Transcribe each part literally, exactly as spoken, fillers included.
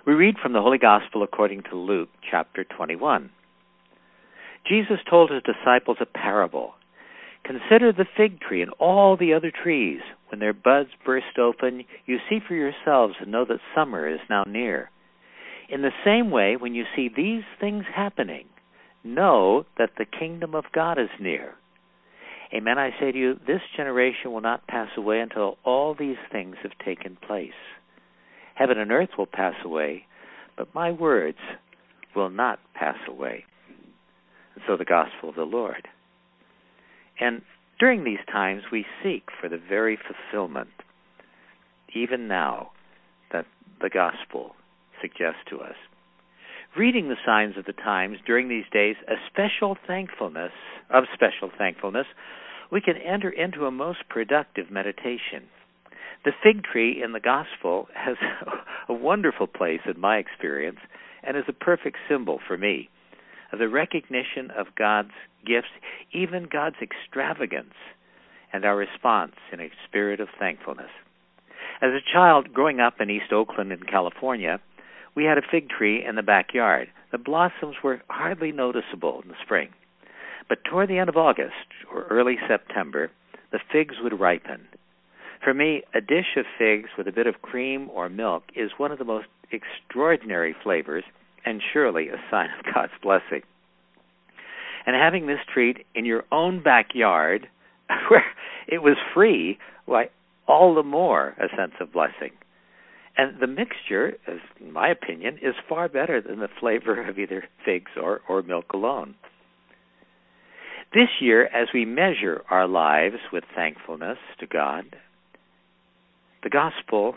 We read from the Holy Gospel according to Luke, chapter twenty-one. Jesus told his disciples a parable. Consider the fig tree and all the other trees. When their buds burst open, you see for yourselves and know that summer is now near. In the same way, when you see these things happening, know that the kingdom of God is near. Amen, I say to you, this generation will not pass away until all these things have taken place. Heaven and earth will pass away, but my words will not pass away. And so the gospel of the Lord. And during these times, we seek for the very fulfillment, even now, that the gospel suggests to us. Reading the signs of the times during these days, a special thankfulness, of special thankfulness, we can enter into a most productive meditation. The fig tree in the gospel has a wonderful place in my experience and is a perfect symbol for me of the recognition of God's gifts, even God's extravagance, and our response in a spirit of thankfulness. As a child growing up in East Oakland in California, we had a fig tree in the backyard. The blossoms were hardly noticeable in the spring. But toward the end of August or early September, the figs would ripen. For me, a dish of figs with a bit of cream or milk is one of the most extraordinary flavors and surely a sign of God's blessing. And having this treat in your own backyard, where it was free, why, all the more a sense of blessing. And the mixture, as in my opinion, is far better than the flavor of either figs or, or milk alone. This year, as we measure our lives with thankfulness to God, the gospel,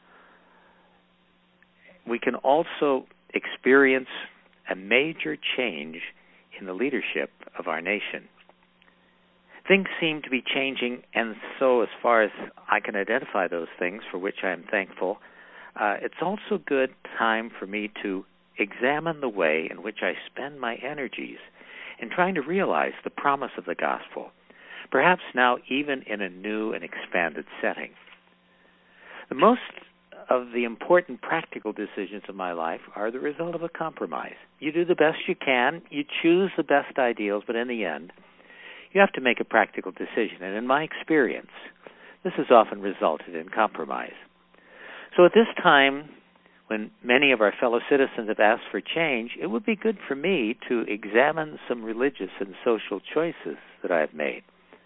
we can also experience a major change in the leadership of our nation. Things seem to be changing, and so as far as I can identify those things for which I am thankful, uh, it's also a good time for me to examine the way in which I spend my energies in trying to realize the promise of the gospel, perhaps now even in a new and expanded setting. The most of the important practical decisions of my life are the result of a compromise. You do the best you can, you choose the best ideals, but in the end, you have to make a practical decision. And in my experience, this has often resulted in compromise. So at this time, when many of our fellow citizens have asked for change, it would be good for me to examine some religious and social choices that I have made.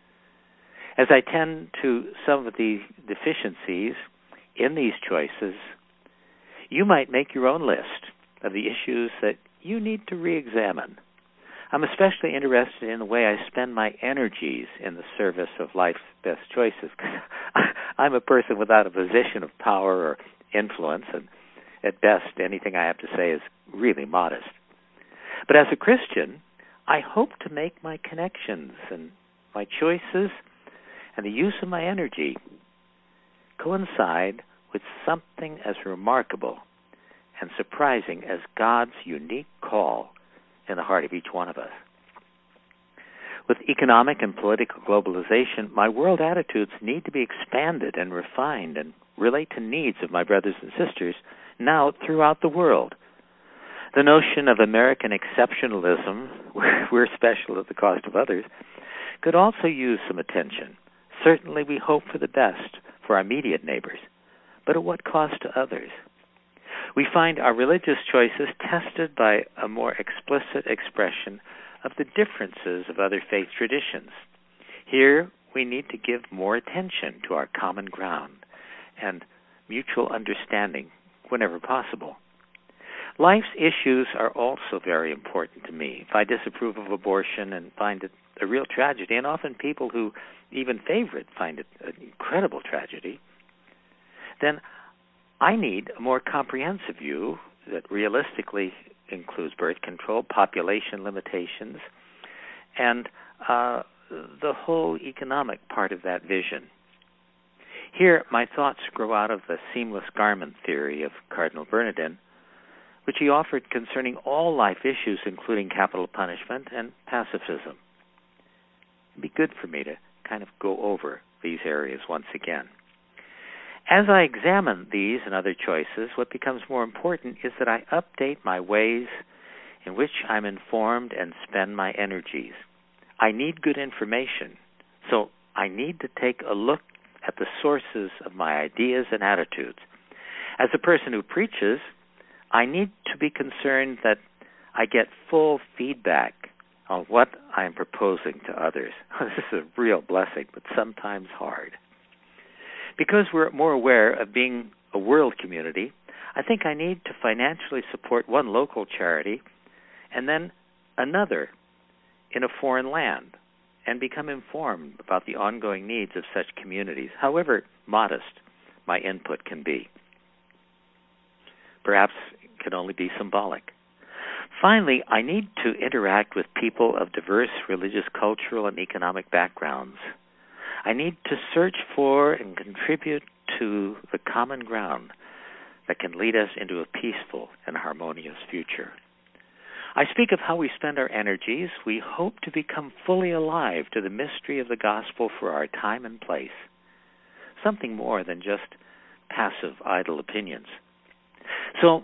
As I tend to some of the deficiencies in these choices, you might make your own list of the issues that you need to re-examine. I'm especially interested in the way I spend my energies in the service of life's best choices. I'm a person without a position of power or influence, and at best, anything I have to say is really modest. But as a Christian, I hope to make my connections and my choices and the use of my energy coincide with something as remarkable and surprising as God's unique call in the heart of each one of us. With economic and political globalization, my world attitudes need to be expanded and refined and relate to needs of my brothers and sisters now throughout the world. The notion of American exceptionalism, we're special at the cost of others, could also use some attention. Certainly we hope for the best for our immediate neighbors, but at what cost to others? We find our religious choices tested by a more explicit expression of the differences of other faith traditions. Here, we need to give more attention to our common ground and mutual understanding whenever possible. Life's issues are also very important to me. If I disapprove of abortion and find it a real tragedy, and often people who even favor it find it an incredible tragedy, then I need a more comprehensive view that realistically includes birth control, population limitations, and uh, the whole economic part of that vision. Here, my thoughts grow out of the seamless garment theory of Cardinal Bernardin, which he offered concerning all life issues, including capital punishment and pacifism. It'd be good for me to kind of go over these areas once again. As I examine these and other choices, what becomes more important is that I update my ways in which I'm informed and spend my energies. I need good information, so I need to take a look at the sources of my ideas and attitudes. As a person who preaches, I need to be concerned that I get full feedback on what I am proposing to others. This is a real blessing, but sometimes hard. Because we're more aware of being a world community, I think I need to financially support one local charity and then another in a foreign land and become informed about the ongoing needs of such communities, however modest my input can be. Perhaps it can only be symbolic. Finally, I need to interact with people of diverse religious, cultural, and economic backgrounds. I need to search for and contribute to the common ground that can lead us into a peaceful and harmonious future. I speak of how we spend our energies. We hope to become fully alive to the mystery of the gospel for our time and place, something more than just passive, idle opinions. So,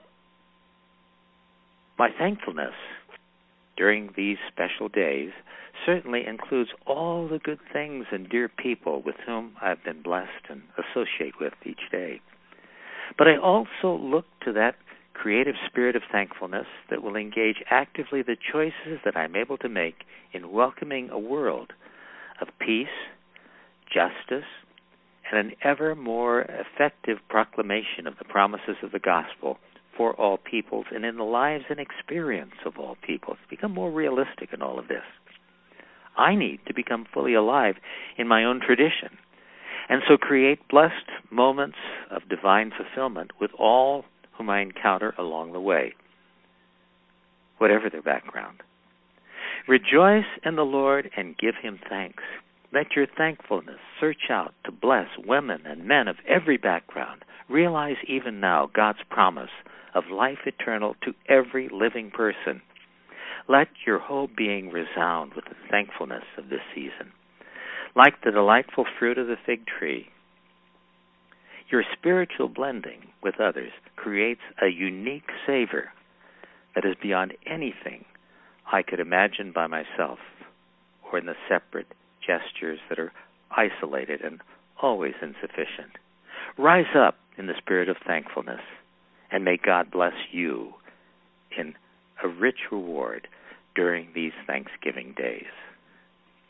my thankfulness during these special days certainly includes all the good things and dear people with whom I've been blessed and associate with each day. But I also look to that creative spirit of thankfulness that will engage actively the choices that I'm able to make in welcoming a world of peace, justice, and an ever more effective proclamation of the promises of the gospel for all peoples and in the lives and experience of all peoples. Become more realistic in all of this. I need to become fully alive in my own tradition, and so create blessed moments of divine fulfillment with all whom I encounter along the way, whatever their background. Rejoice in the Lord and give him thanks. Let your thankfulness search out to bless women and men of every background. Realize even now God's promise of life eternal to every living person. Let your whole being resound with the thankfulness of this season. Like the delightful fruit of the fig tree, your spiritual blending with others creates a unique savor that is beyond anything I could imagine by myself or in the separate gestures that are isolated and always insufficient. Rise up in the spirit of thankfulness, and may God bless you in a rich reward during these Thanksgiving days.